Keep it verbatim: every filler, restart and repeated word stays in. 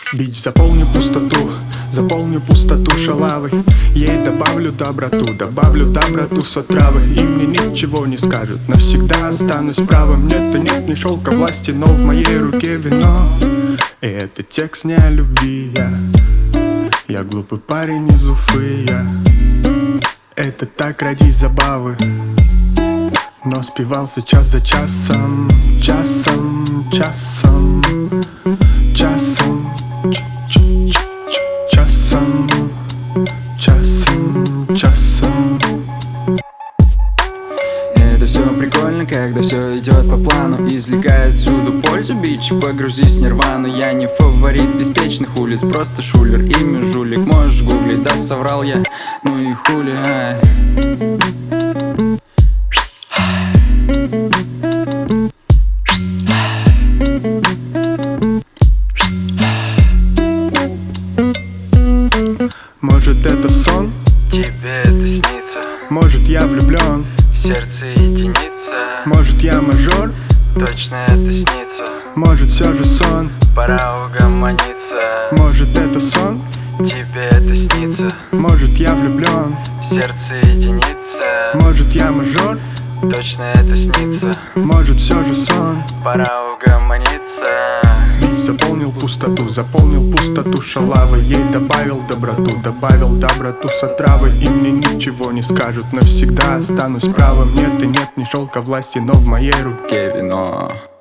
Бич, заполню пустоту, заполню пустоту шалавой. Ей добавлю доброту, добавлю доброту с отравы. И мне ничего не скажут, навсегда останусь правым. Нет-то нет ни шелка власти, но в моей руке вино. И это текст не о любви, я Я глупый парень из Уфы, я Это так ради забавы, но спевался час за часом, часом, часом, часом, часом, часом, часом. Это все прикольно, когда все идет по плану. Извлекает всюду пользу, бич, погрузись в нирвану. Я не фаворит беспечных улиц, просто шулер, имя жулик. Можешь гуглить, да, соврал я, ну и хули, ай. Может это сон? Тебе это снится? Может я влюблен? В сердце единица? Может я мажор? Точно это снится? Может все же сон? Пора угомониться. Может это сон? Тебе это снится? Может я влюблен? В сердце единица? Может я мажор? Точно это снится? Может все же сон? Пора угомониться. Заполнил пустоту, заполнил пустоту шалавой. Ей добавил доброту, добавил доброту с отравой. И мне ничего не скажут, навсегда останусь правым. Нет и нет ни шелка власти, но в моей руке Вино.